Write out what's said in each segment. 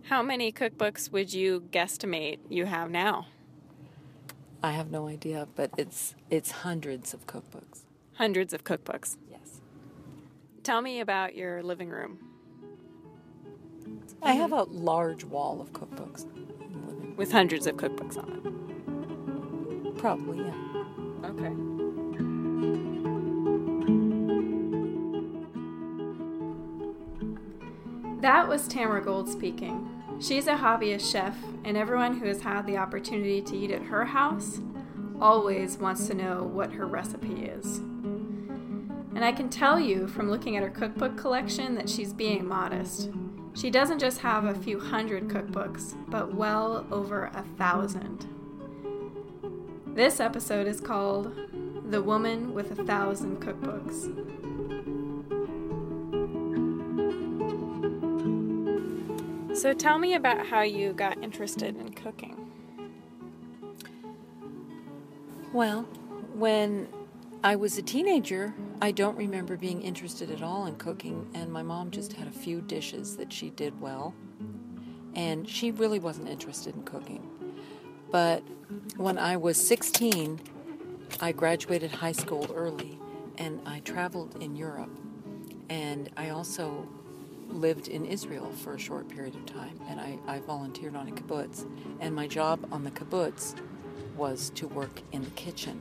How many cookbooks would you guesstimate you have now? I have no idea, but it's hundreds of cookbooks. Hundreds of cookbooks. Yes. Tell me about your living room. I have a large wall of cookbooks. With hundreds of cookbooks on it. Probably, yeah. Okay. That was Tamara Gold speaking. She's a hobbyist chef, and everyone who has had the opportunity to eat at her house always wants to know what her recipe is. And I can tell you from looking at her cookbook collection that she's being modest. She doesn't just have a few hundred cookbooks, but well over 1,000. This episode is called The Woman with 1,000 Cookbooks. So tell me about how you got interested in cooking. Well, when I was a teenager, I don't remember being interested at all in cooking, and my mom just had a few dishes that she did well, and she really wasn't interested in cooking. But when I was 16, I graduated high school early, and I traveled in Europe, and I also lived in Israel for a short period of time, and I volunteered on a kibbutz, and my job on the kibbutz was to work in the kitchen.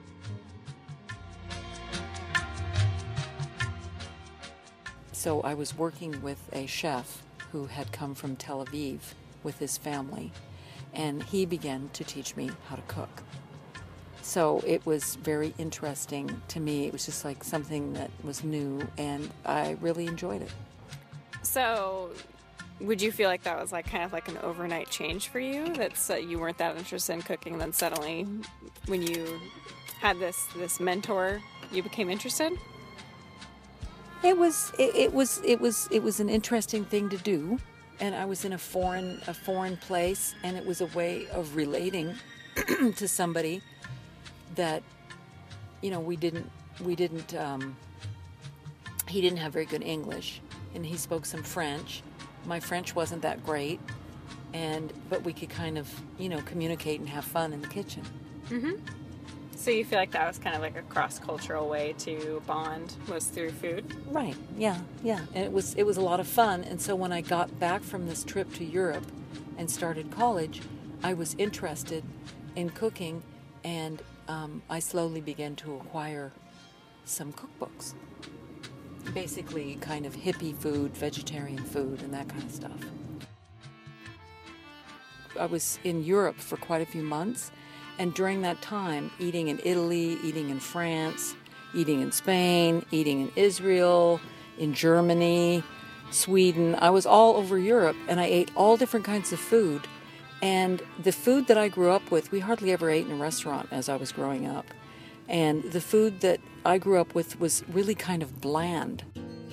So I was working with a chef who had come from Tel Aviv with his family, and he began to teach me how to cook. So it was very interesting to me. It was just like something that was new, and I really enjoyed it. So would you feel like that was like kind of like an overnight change for you? That's you weren't that interested in cooking, then suddenly when you had this mentor, you became interested? It was an interesting thing to do, and I was in a foreign place, and it was a way of relating to somebody that, you know, he didn't have very good English, and he spoke some French. My French wasn't that great, but we could kind of, you know, communicate and have fun in the kitchen. Mm-hmm. So you feel like that was kind of like a cross-cultural way to bond, was through food? Right, yeah. And it was a lot of fun. And so when I got back from this trip to Europe and started college, I was interested in cooking, and I slowly began to acquire some cookbooks. Basically kind of hippie food, vegetarian food, and that kind of stuff. I was in Europe for quite a few months, and during that time, eating in Italy, eating in France, eating in Spain, eating in Israel, in Germany, Sweden. I was all over Europe, and I ate all different kinds of food. And the food that I grew up with, we hardly ever ate in a restaurant as I was growing up. And the food that I grew up with was really kind of bland.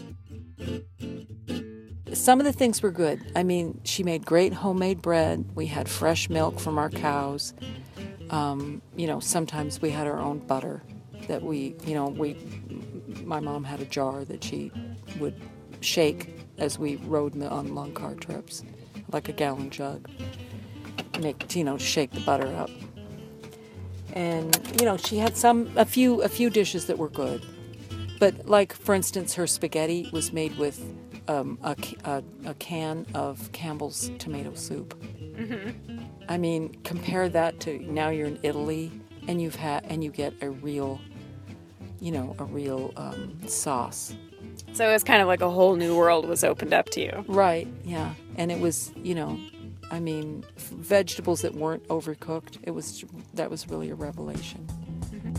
Some of the things were good. I mean, she made great homemade bread. We had fresh milk from our cows. You know, sometimes we had our own butter that my mom had a jar that she would shake as we rode on long car trips, like a gallon jug. Shake the butter up. And, you know, she had a few dishes that were good. But, like, for instance, her spaghetti was made with a can of Campbell's tomato soup. Mm-hmm. I mean, compare that to now you're in Italy and you get a real sauce. So it was kind of like a whole new world was opened up to you. Right, yeah. And it was, I mean, vegetables that weren't overcooked. That was really a revelation. Mm-hmm.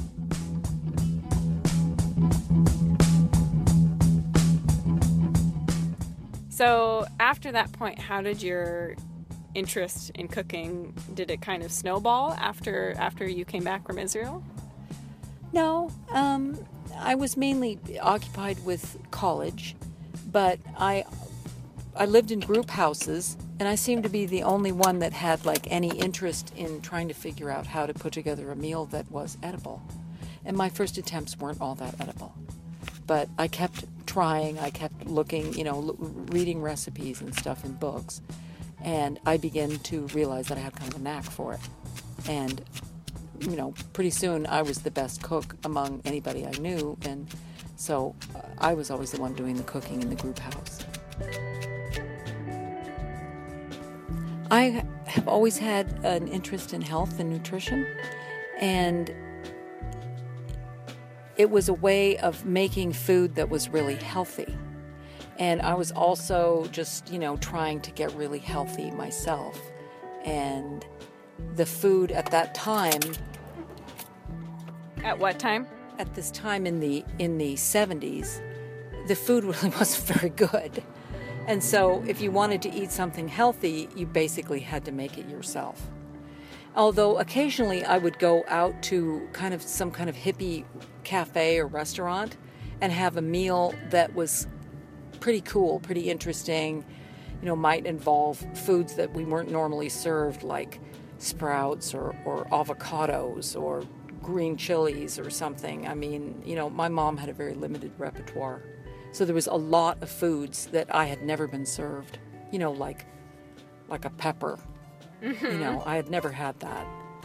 So after that point, how did your interest in cooking, did it kind of snowball after you came back from Israel? No, I was mainly occupied with college, but I lived in group houses, and I seemed to be the only one that had like any interest in trying to figure out how to put together a meal that was edible. And my first attempts weren't all that edible. But I kept trying, I kept looking, reading recipes and stuff in books. And I began to realize that I had kind of a knack for it. And, pretty soon I was the best cook among anybody I knew. And so I was always the one doing the cooking in the group house. I have always had an interest in health and nutrition. And it was a way of making food that was really healthy. And I was also just, trying to get really healthy myself. And the food at that time... At what time? At this time in the 70s, the food really wasn't very good. And so if you wanted to eat something healthy, you basically had to make it yourself. Although occasionally I would go out to some kind of hippie cafe or restaurant and have a meal that was pretty cool, pretty interesting, might involve foods that we weren't normally served, like sprouts or avocados or green chilies or something. I mean, my mom had a very limited repertoire. So there was a lot of foods that I had never been served, like a pepper. Mm-hmm. I had never had that.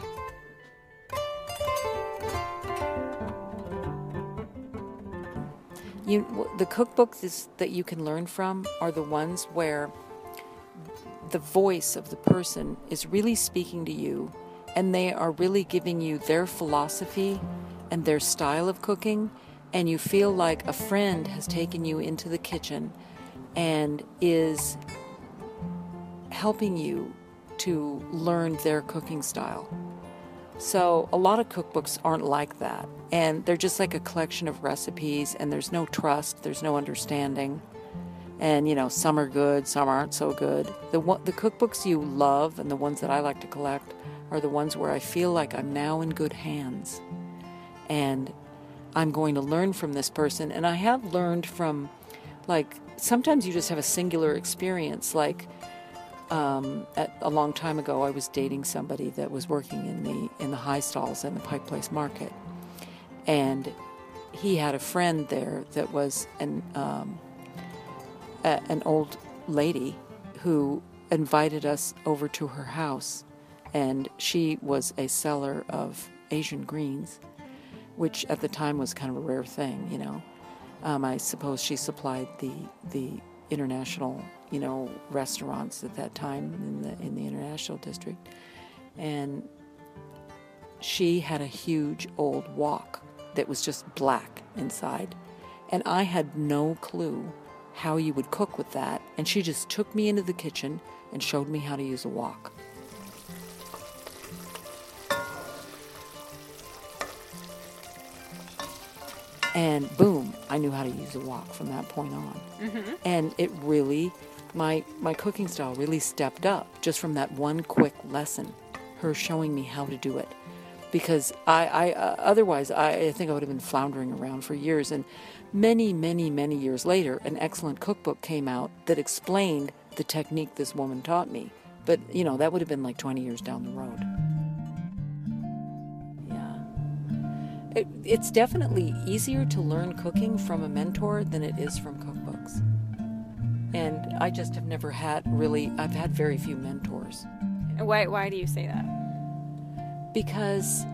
The cookbooks that you can learn from are the ones where the voice of the person is really speaking to you, and they are really giving you their philosophy and their style of cooking, and you feel like a friend has taken you into the kitchen and is helping you to learn their cooking style. So a lot of cookbooks aren't like that, and they're just like a collection of recipes, and there's no trust, there's no understanding, and some are good, some aren't so good. The cookbooks you love and the ones that I like to collect are the ones where I feel like I'm now in good hands, and I'm going to learn from this person. And I have learned from, sometimes you just have a singular experience, a long time ago, I was dating somebody that was working in the high stalls in the Pike Place Market, and he had a friend there that was an old lady who invited us over to her house, and she was a seller of Asian greens, which at the time was kind of a rare thing, I suppose she supplied the international restaurants at that time in the international district, and she had a huge old wok that was just black inside, and I had no clue how you would cook with that, and she just took me into the kitchen and showed me how to use a wok. And boom, I knew how to use a wok from that point on. Mm-hmm. And it really, my cooking style really stepped up just from that one quick lesson, her showing me how to do it. Because otherwise, I think I would have been floundering around for years. And many, many, many years later, an excellent cookbook came out that explained the technique this woman taught me. But, that would have been like 20 years down the road. It's definitely easier to learn cooking from a mentor than it is from cookbooks. And I just have never had I've had very few mentors. Why do you say that? Because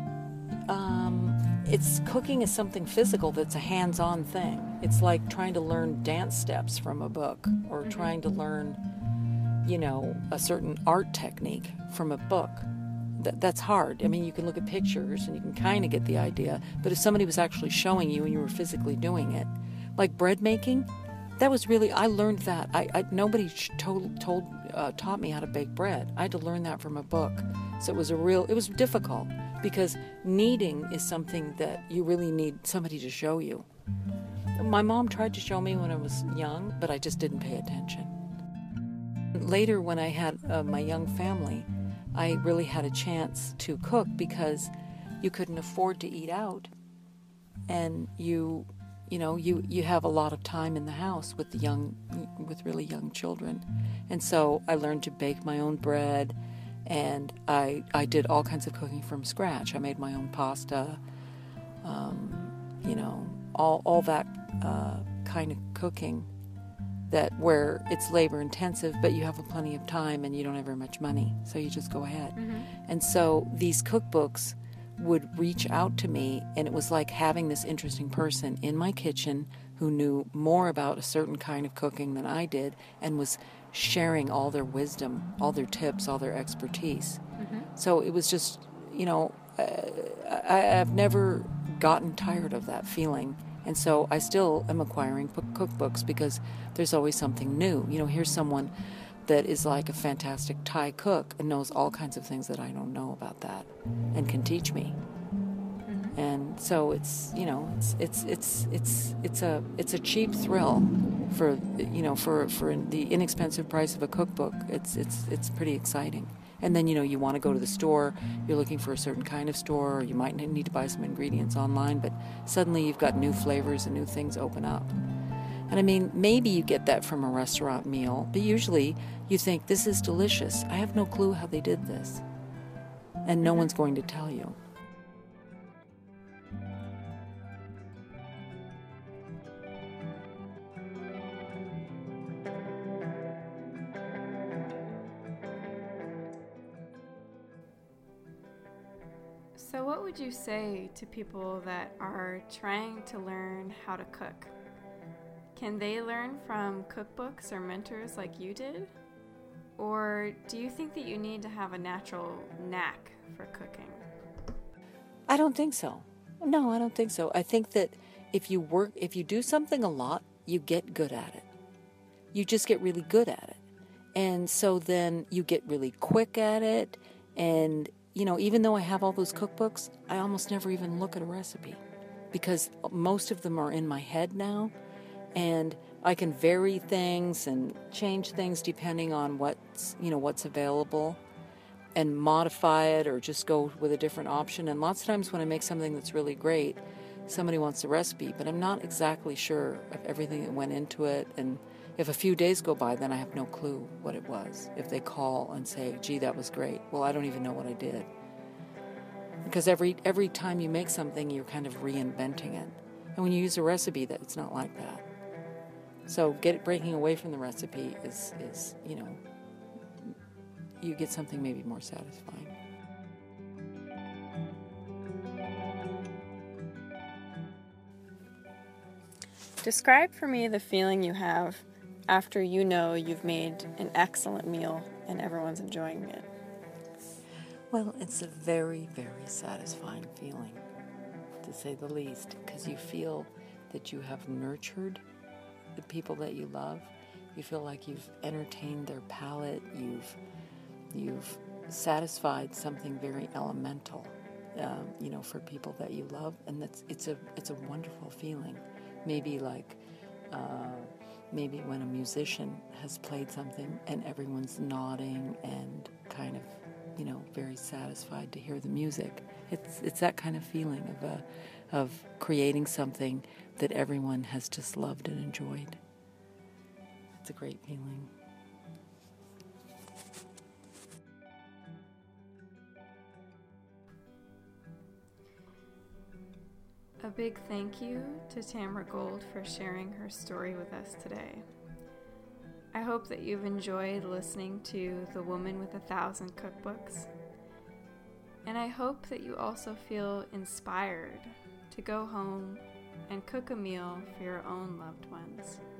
cooking is something physical that's a hands-on thing. It's like trying to learn dance steps from a book, or trying to learn, a certain art technique from a book. That's hard. I mean, you can look at pictures and you can kind of get the idea, but if somebody was actually showing you and you were physically doing it, like bread making, that was really, I learned that. Nobody taught me how to bake bread. I had to learn that from a book. So it was difficult, because kneading is something that you really need somebody to show you. My mom tried to show me when I was young, but I just didn't pay attention. Later, when I had my young family, I really had a chance to cook, because you couldn't afford to eat out, and you have a lot of time in the house with really young children. And so I learned to bake my own bread, and I did all kinds of cooking from scratch. I made my own pasta, all that kind of cooking that where it's labor intensive, but you have plenty of time and you don't have very much money, so you just go ahead. And so these cookbooks would reach out to me, and it was like having this interesting person in my kitchen who knew more about a certain kind of cooking than I did and was sharing all their wisdom, all their tips, all their expertise. So it was just, I've never gotten tired of that feeling. And so I still am acquiring cookbooks because there's always something new. Here's someone that is like a fantastic Thai cook and knows all kinds of things that I don't know about that and can teach me. And so it's a cheap thrill for the inexpensive price of a cookbook. It's pretty exciting. And then, you want to go to the store, you're looking for a certain kind of store, or you might need to buy some ingredients online, but suddenly you've got new flavors and new things open up. And I mean, maybe you get that from a restaurant meal, but usually you think, this is delicious. I have no clue how they did this. And no one's going to tell you. So what would you say to people that are trying to learn how to cook? Can they learn from cookbooks or mentors like you did? Or do you think that you need to have a natural knack for cooking? I don't think so. No, I don't think so. I think that if you do something a lot, you get good at it. You just get really good at it. And so then you get really quick at it. And even though I have all those cookbooks, I almost never even look at a recipe because most of them are in my head now, and I can vary things and change things depending on what's available and modify it or just go with a different option. And lots of times when I make something that's really great, somebody wants the recipe, but I'm not exactly sure of everything that went into it. And if a few days go by, then I have no clue what it was. If they call and say, gee, that was great. Well, I don't even know what I did. Because every time you make something, you're kind of reinventing it. And when you use a recipe, it's not like that. So breaking away from the recipe is you get something maybe more satisfying. Describe for me the feeling you have after you've made an excellent meal and everyone's enjoying it. Well, it's a very, very satisfying feeling, to say the least, because you feel that you have nurtured the people that you love. You feel like you've entertained their palate. You've satisfied something very elemental, for people that you love, and it's a wonderful feeling. Maybe when a musician has played something and everyone's nodding and kind of, very satisfied to hear the music. It's that kind of feeling of creating something that everyone has just loved and enjoyed. It's a great feeling. A big thank you to Tamara Gold for sharing her story with us today. I hope that you've enjoyed listening to The Woman with 1,000 Cookbooks. And I hope that you also feel inspired to go home and cook a meal for your own loved ones.